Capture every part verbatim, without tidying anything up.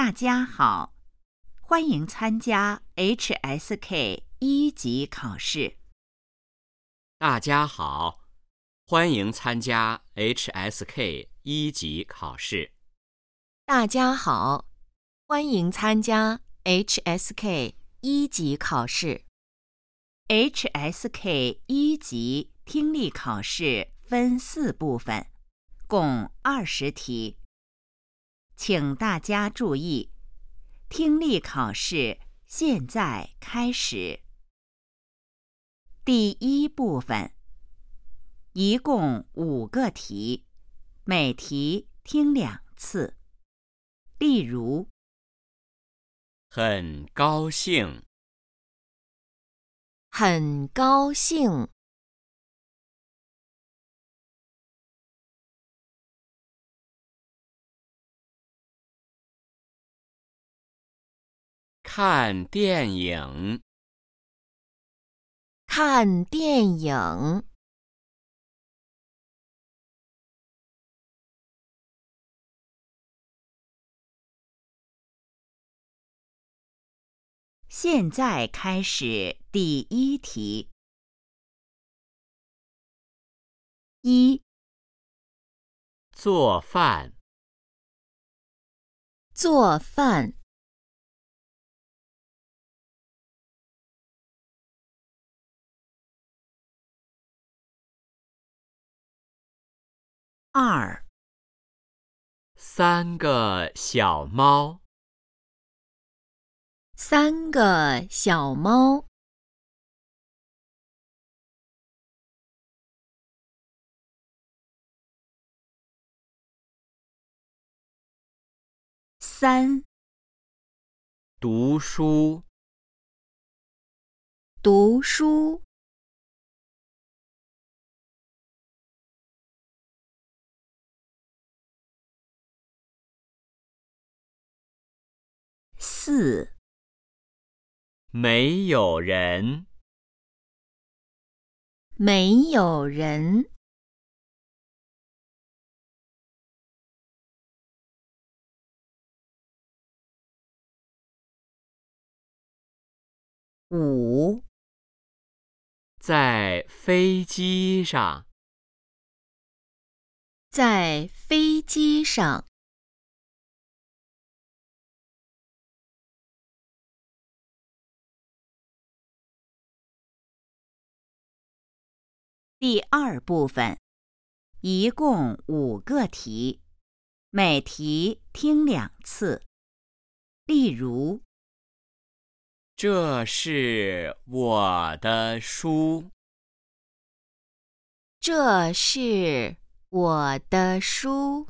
大家好，欢迎参加 H S K 一级考试。 大家好，欢迎参加 H S K 一级考试。 大家好，欢迎参加 H S K 一级考试。 H S K 一级听力考试分四部分，共二十题。请大家注意，听力考试现在开始。第一部分，一共五个题，每题听两次。例如， 很高兴， 很高兴， 看电影， 看电影， 现在开始第一题。一、 做饭， 做饭， 二、 三个小猫， 三个小猫， 三、 读书， 读书， 四、 没有人， 没有人， 五、 在飞机上， 在飞机上， 第二部分，一共五个题，每题听两次。例如， 这是我的书， 这是我的书。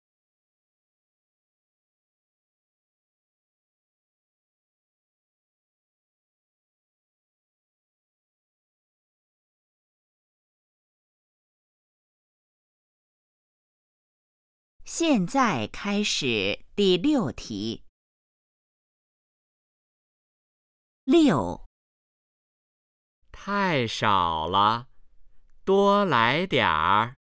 现在开始第六题。六、 太少了，多来点儿。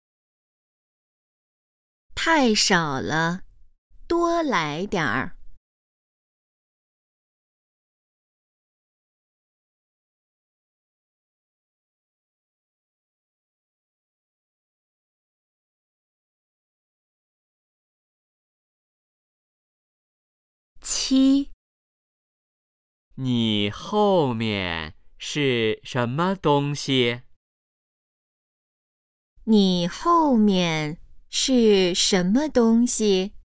太少了，多来点儿。 七、 你后面是什么东西？ 你后面是什么东西？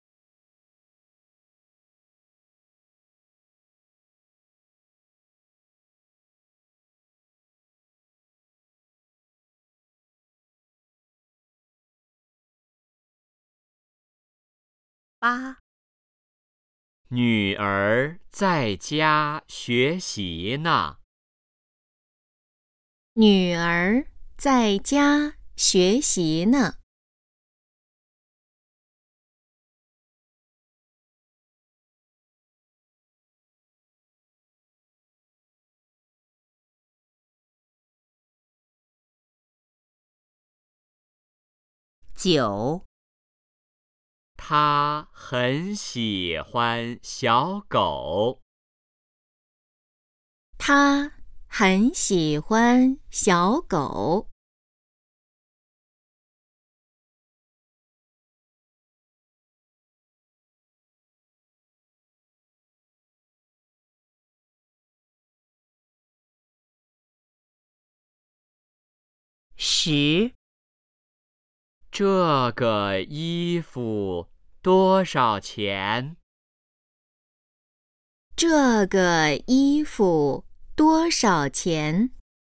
八、 女儿在家学习呢。 女儿在家学习呢。 九、 他很喜欢小狗。 他很喜欢小狗。 十， 这个衣服多少钱？ 这个衣服多少钱？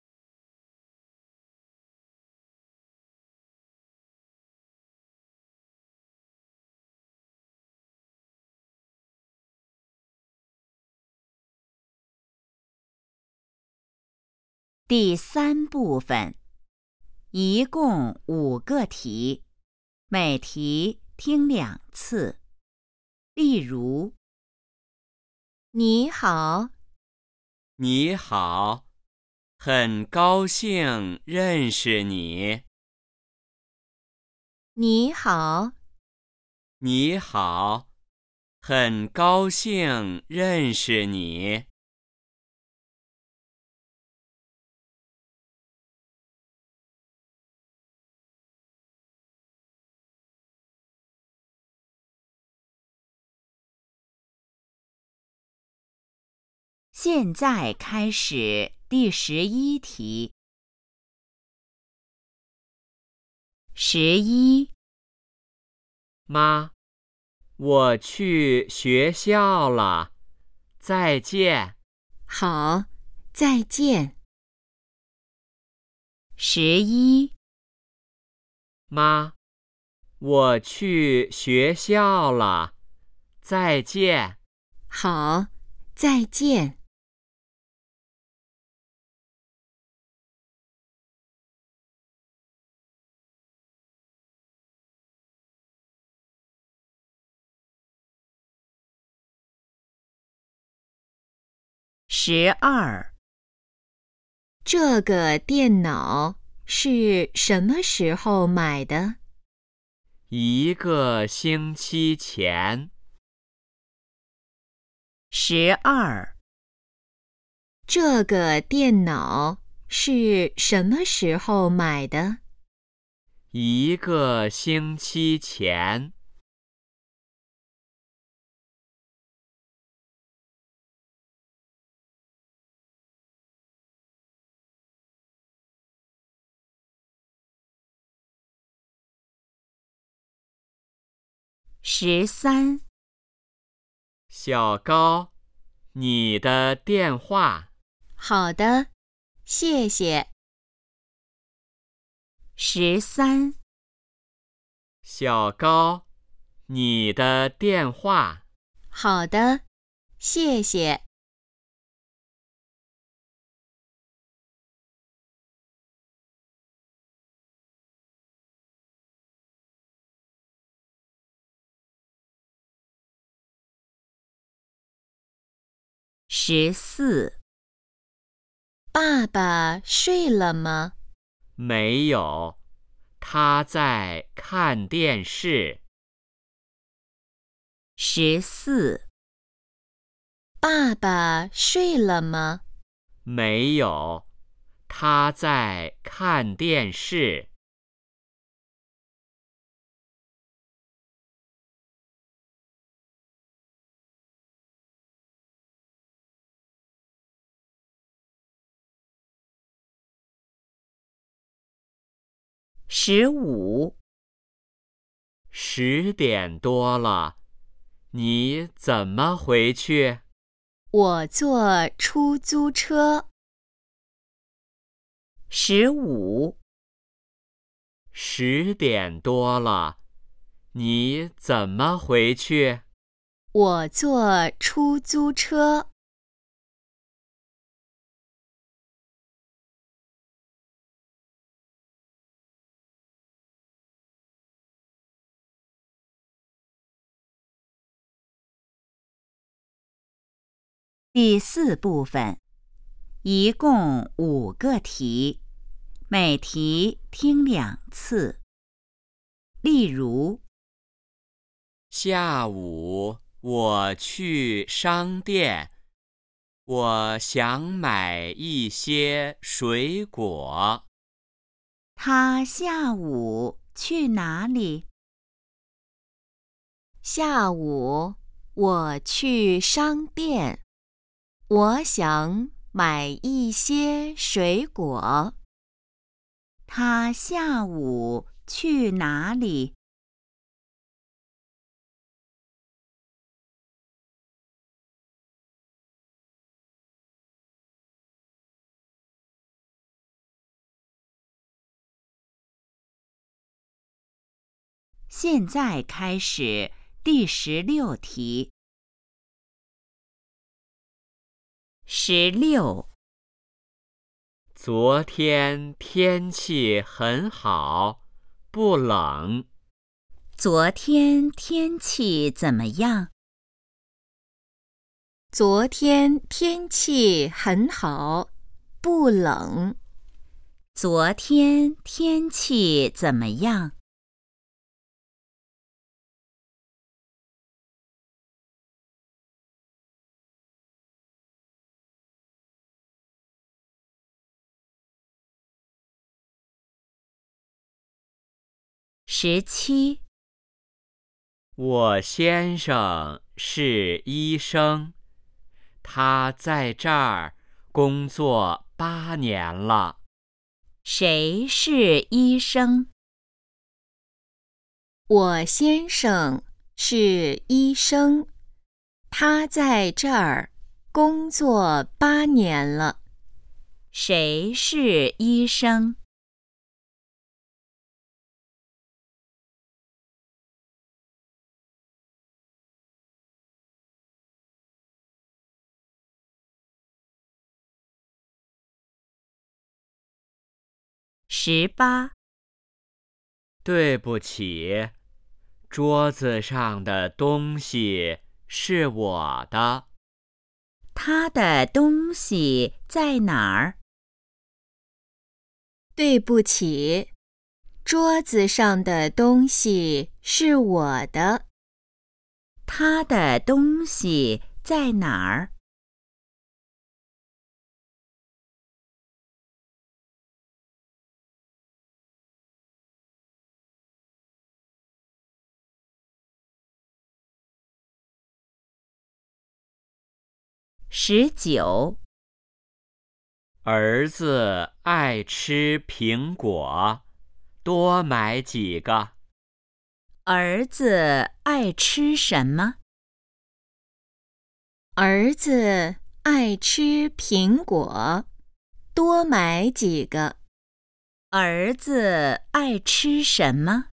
第三部分，一共五个题，每题听两次。例如， 你好， 你好，很高兴认识你。 你好， 你好，很高兴认识你。 现在开始第十一题。十一， 妈，我去学校了，再见。 好，再见。 十一， 妈，我去学校了，再见。 好，再见。 十二， 这个电脑是什么时候买的？ 一个星期前。 十二， 这个电脑是什么时候买的？ 一个星期前。 十三， 小高，你的电话。 好的，谢谢。 十三， 小高，你的电话。 好的，谢谢。 十四， 爸爸睡了吗？ 没有，他在看电视。 十四， 爸爸睡了吗？ 没有，他在看电视。 十五， 十点多了，你怎么回去？ 我坐出租车。 十五， 十点多了，你怎么回去？ 我坐出租车。 第四部分，一共五个题，每题听两次。例如， 下午我去商店，我想买一些水果。 他下午去哪里？ 下午我去商店，我想买一些水果。 他下午去哪里？现在开始第十六题。十六， 昨天天气很好，不冷。 昨天天气怎么样？ 昨天天气很好，不冷。 昨天天气怎么样？十七， 我先生是医生，他在这儿工作八年了。 谁是医生？ 我先生是医生，他在这儿工作八年了。 谁是医生？十八， 对不起，桌子上的东西是我的。 他的东西在哪儿？ 对不起，桌子上的东西是我的。 他的东西在哪儿？十九， 儿子爱吃苹果，多买几个。 儿子爱吃什么？ 儿子爱吃苹果，多买几个。 儿子爱吃什么？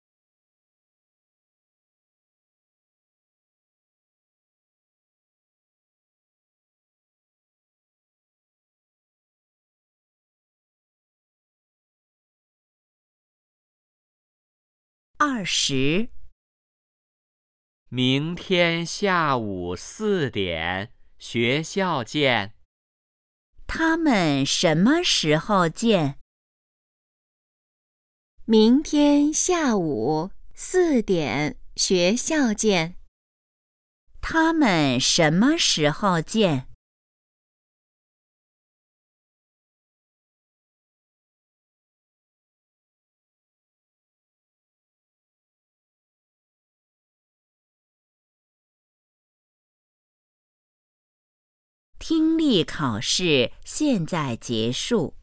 二十， 明天下午四点，学校见。 他们什么时候见？ 明天下午四点，学校见。 他们什么时候见？听力考试现在结束。